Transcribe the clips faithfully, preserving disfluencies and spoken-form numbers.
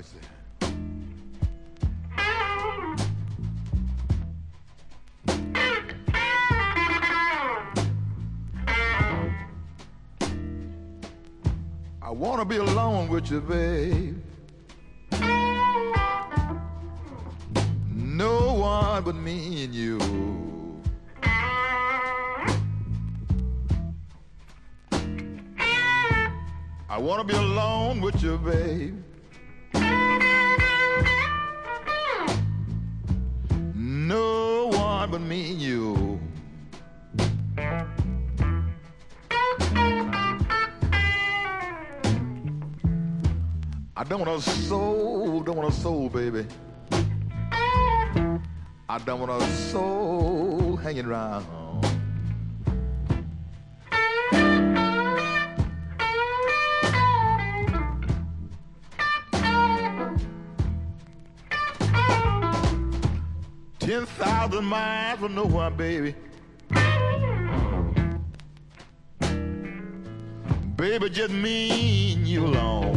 mercy. I wanna be alone with you, babe. No one but me and you. I wanna be alone with you, babe. No one but me and you. I don't want a soul, don't want a soul, baby. I don't want a soul hanging around. Ten thousand miles from nowhere, baby. Baby, just me and you alone.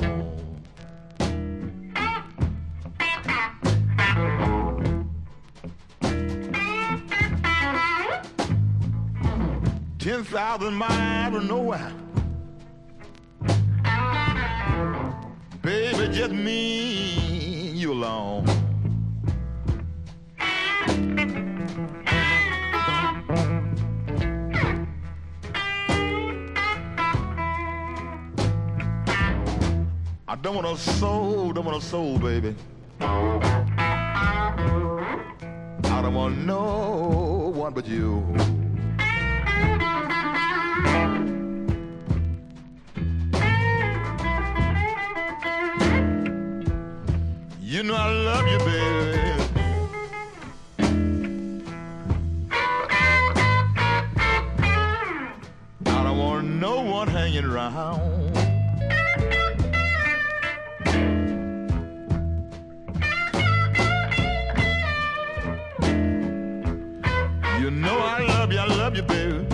Ten thousand miles from nowhere. Baby, just me and you alone. I don't want a soul, don't want a soul, baby. I don't want no one but you. You know I love you, baby. I don't want no one hanging around. You know I love you, I love you, baby.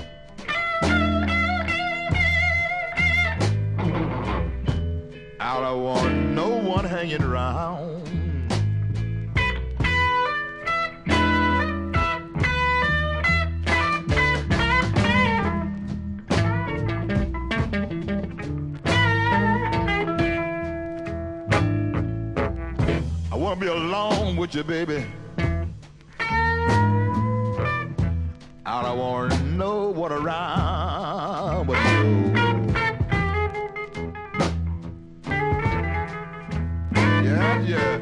I don't want no one hanging around. I wanna be alone with you, baby. I don't want no one around but you. Yeah, yeah.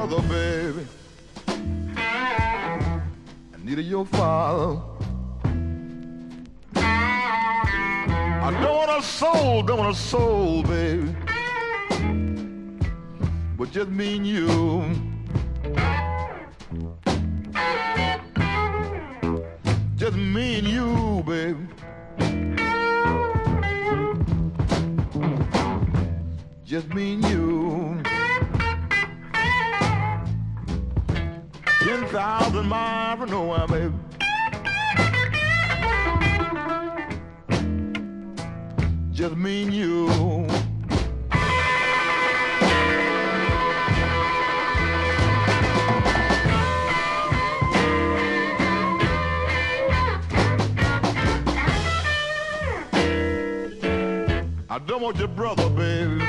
brother, baby. I needed your father. I don't want a soul, don't want a soul, baby, but just me and you. Just me and you, baby. Just me and you. Ten thousand miles from nowhere, baby. Just me and you. I don't want your brother, baby.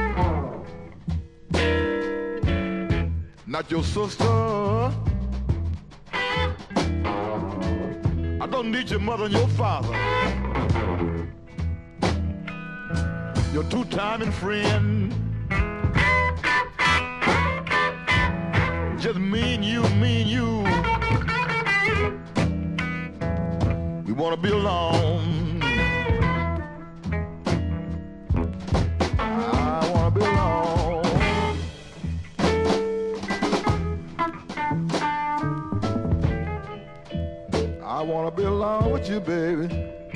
Not your sister. I don't need your mother and your father. Your two-timing friend. Just me and you, me and you. We wanna be alone. I wanna be alone. I wanna be alone with you, baby.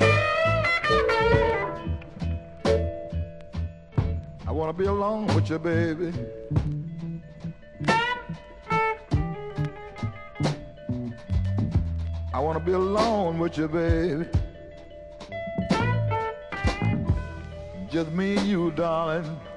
I wanna be alone with you, baby. I wanna be alone with you, baby. Just me and you, darling.